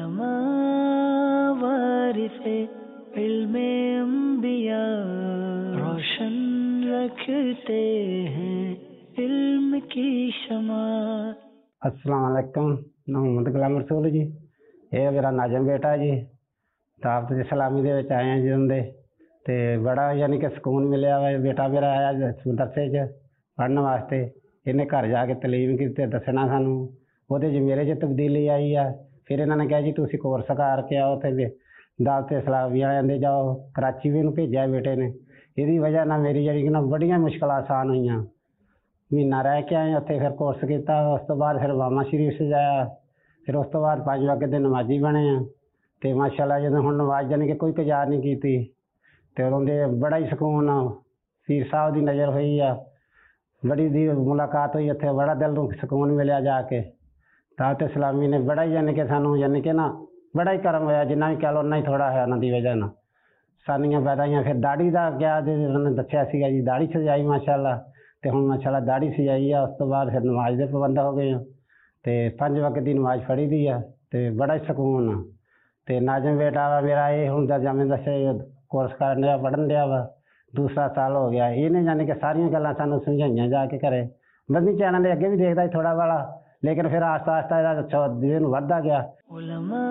علماء وارث علم انبیاء، روشن رکھتے ہیں علم کی شمع۔ السلام علیکم، میں محمد غلام رسول جی، یہ میرا ناجم بیٹا جی، دعوت اسلامی دے وچ آئے ہیں جی اندے تے بڑا یعنی کہ سکون ملیا وا۔ بیٹا میرا آیا مدرسے چ پڑھن واسطے، انہیں گھر جا کے تعلیم کی دسنا سانوں، وہ جی میرے چ تبدیلی آئی ہے۔ پھر انہوں نے کہا جی تسی کورس کر کے آؤ تے دعوت اسلامی آندے جاؤ، کراچی بھی انہوں بھیجا بیٹے نے۔ یہ وجہ نہ میری جڑی کہ بڑیاں مشکلات آسان ہوئی، مہینہ رہ کے آئے اتنے، پھر کورس کیتا، اس تو بعد پھر ماما شریف سے جایا، پھر اس تو بعد پانچ وقت دے نمازی بنے ہیں تے ماشاء اللہ جدوں ہن نماز جانے کہ کوئی تجار نہیں کیتی تے انہوں نے بڑا ہی سکون، پیر صاحب دی نظر ہوئی ہے، بڑی دی ملاقات ہوئی اتنے، بڑا دل نوں سکون ملیا جا کے۔ ਦਾਵਤ ਇਸਲਾਮੀ ਨੇ ਬੜਾ ਹੀ ਯਾਨੀ ਕਿ ਸਾਨੂੰ ਯਾਨੀ ਕਿ ਨਾ ਬੜਾ ਹੀ ਕਰਮ ਹੋਇਆ, ਜਿੰਨਾ ਵੀ ਕਹਿ ਲਓ ਉਨਾ ਹੀ ਥੋੜ੍ਹਾ ਹੈ ਉਹਨਾਂ ਦੀ ਵਜ੍ਹਾ ਨਾਲ। ਸਾਨੀਆਂ ਵਧਾਈਆਂ। ਫਿਰ ਦਾੜੀ ਦਾ ਗਿਆ ਜੀ, ਉਹਨਾਂ ਨੇ ਦੱਸਿਆ ਸੀਗਾ ਜੀ ਦਾੜੀ ਸਜਾਈ ਮਾਸ਼ਾਅੱਲਾ, ਅਤੇ ਹੁਣ ਮਾਸ਼ਾਅੱਲਾ ਦਾੜੀ ਸਜਾਈ ਆ। ਉਸ ਤੋਂ ਬਾਅਦ ਫਿਰ ਨਮਾਜ਼ ਦੇ ਪਾਬੰਦ ਹੋ ਗਏ ਆ, ਅਤੇ ਪੰਜ ਵਕਤ ਦੀ ਨਮਾਜ਼ ਪੜ੍ਹੀ ਦੀ ਆ, ਅਤੇ ਬੜਾ ਹੀ ਸਕੂਨ ਆ। ਅਤੇ ਨਾਜ਼ਮ ਬੇਟਾ ਵਾ ਮੇਰਾ, ਇਹ ਹੁਣ ਦਾ ਜਾਮੇ ਦੱਸਿਆ ਕੋਰਸ ਕਰਨ ਡਿਆ, ਪੜ੍ਹਨ ਡਿਆ ਵਾ, ਦੂਸਰਾ ਸਾਲ ਹੋ ਗਿਆ। ਇਹਨੇ ਯਾਨੀ ਕਿ ਸਾਰੀਆਂ ਗੱਲਾਂ ਸਾਨੂੰ ਸਮਝਾਈਆਂ ਜਾ ਕੇ ਘਰੇ। ਮਦਨੀ ਚੈਨਲ ਦੇ ਅੱਗੇ ਵੀ ਦੇਖਦਾ ਸੀ ਥੋੜ੍ਹਾ ਵਾਲਾ, ਲੇਕਿਨ ਫਿਰ ਆਸਤਾ ਆਸਤਾ ਇਹਦਾ ਦਿਨ ਵੱਧਦਾ ਗਿਆ। ਉਲਮਾ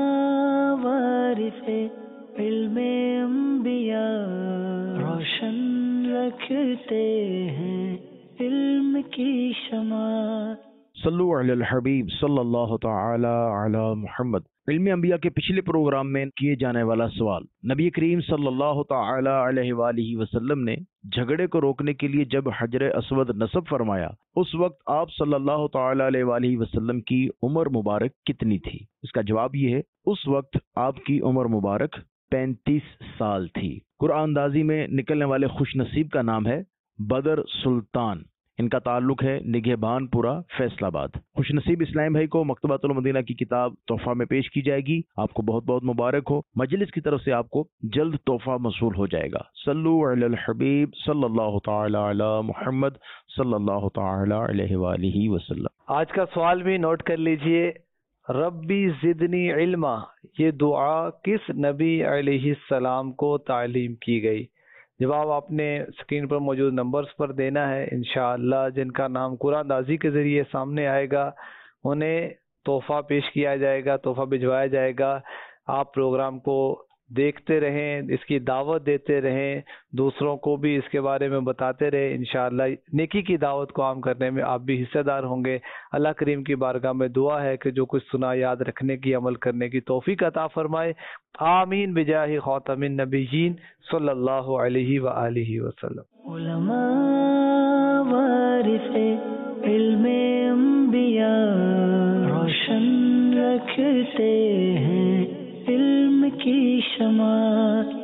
ਵਾਰਿਸੇ इल्मे अंबिया रोशन रखते हैं इल्म की शमा। सल्लु अलल हबीब सल्लल्लाहु तआला अला मुहम्मद। इल्म अंबिया के पिछले प्रोग्राम में किए जाने वाला सवाल, नबी करीम सल्लल्लाहु तआला अलैहि वालिहि वसल्लम ने झगड़े को रोकने के लिए जब हजर अस्वद नस्ब फरमाया, उस वक्त आप सल्लल्लाहु तआला अलैहि वालिहि वसल्लम की उम्र मुबारक कितनी थी? इसका जवाब ये है, उस वक्त आपकी उम्र मुबारक पैंतीस साल थी। कुरानदाजी में निकलने वाले खुश नसीब का नाम है बदर सुल्तान। इनका ताल्लुक है निगहबानपुरा फैसलाबाद। खुश नसीब इस्लाम भाई को मकतबातुल मदीना की किताब तोहफा में पेश की जाएगी। आपको बहुत बहुत मुबारक हो। मजलिस की तरफ से आपको जल्द तोहफा मसूल हो जाएगा। सल्लु अलल हबीब सल्लल्लाहु तआला अला मुहम्मद सल्लल्लाहु तआला अलैहि वालिहि वसल्लम। आज का सवाल भी नोट कर लीजिए। रब्बी ज़िदनी इल्मा, ये दुआ किस नबी अलैहिस्सलाम को तालीम की गई? जवाब आपने स्क्रीन पर मौजूद नंबर्स पर देना है। इंशाअल्लाह जिनका नाम कुरानदाजी के ज़रिए सामने आएगा उन्हें तोहफ़ा पेश किया जाएगा, तोहफ़ा भिजवाया जाएगा। आप प्रोग्राम को देखते रहें, इसकी दावत देते रहें, दूसरों को भी इसके बारे में बताते रहें। इंशाअल्लाह नेकी की दावत को आम करने में आप भी हिस्सेदार होंगे। अल्लाह करीम की बारगाह में दुआ है कि जो कुछ सुना याद रखने की, अमल करने की तौफीक अता फरमाए। आमीन बिजाहि खातमिन नबिय्यीन सल्लल्लाहु अलैहि व आलिहि वसल्लम। उलमा वारिसे इल्मे अंबिया रोशन रखते हैं इल्म की शमा।